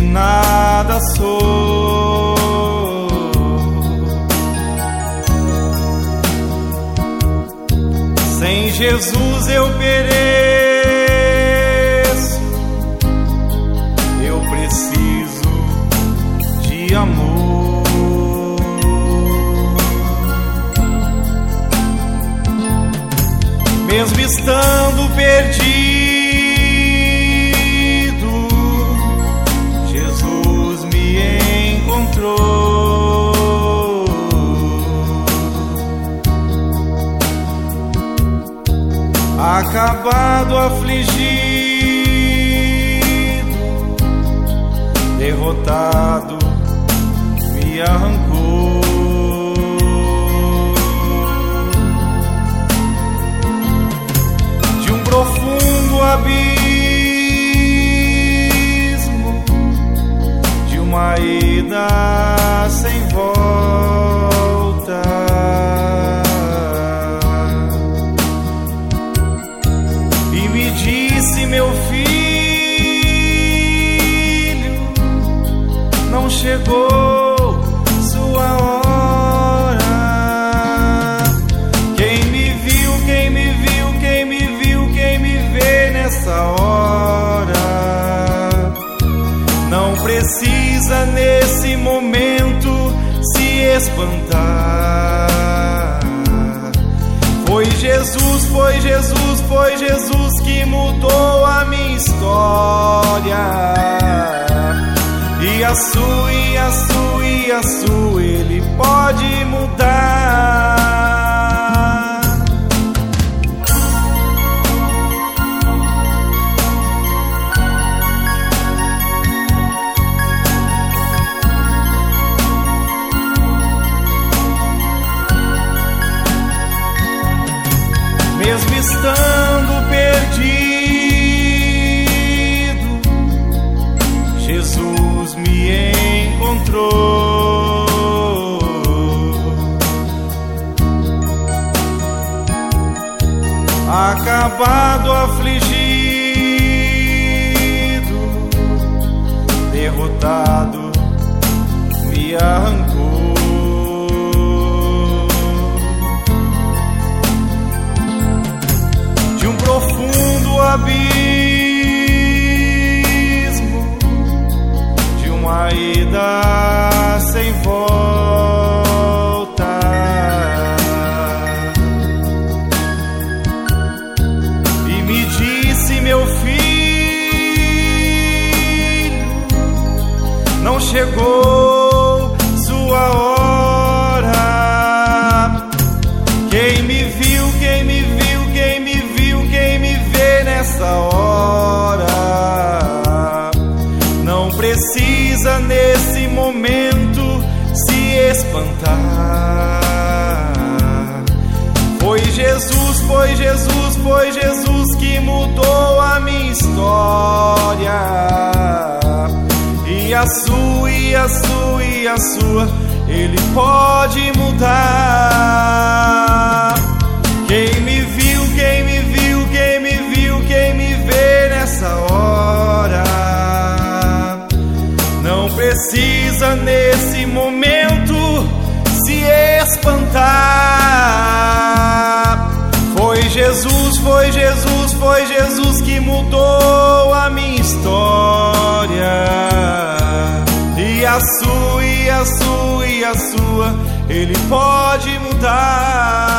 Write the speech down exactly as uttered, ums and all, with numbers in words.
nada sou. Sem Jesus eu pereço, eu preciso de amor. Mesmo estando perdido, Jesus me encontrou. Acabado, afligido, derrotado, me arrancou. De um profundo abismo, de uma ida sem volta, e me disse: meu filho, não chegou sua hora. Quem me viu, quem me viu, quem me viu, quem me vê nessa hora, não precisa nesse momento se espantar. Foi Jesus, foi Jesus, foi Jesus que mudou a minha história. E a sua, e a sua, e a sua, Ele pode mudar. Mesmo estando perdido, Jesus me encontrou. Acabado, afligido, derrotado, me arrancou. De um profundo abismo, de uma ida sem volta, e me disse: meu filho, não chegou sua hora. Quem me viu, quem me viu, quem me viu, quem me vê nessa hora, não precisa nesse momento se espantar. Foi Jesus, foi Jesus, foi Jesus que mudou a minha história. E a sua, e a sua, e a sua, Ele pode mudar. Quem me viu, quem me viu, quem me viu, quem me vê nessa hora, não precisa nesse momento se espantar. Foi Jesus, foi Jesus, foi Jesus que mudou a minha história. E a sua, e a sua, e a sua, Ele pode mudar.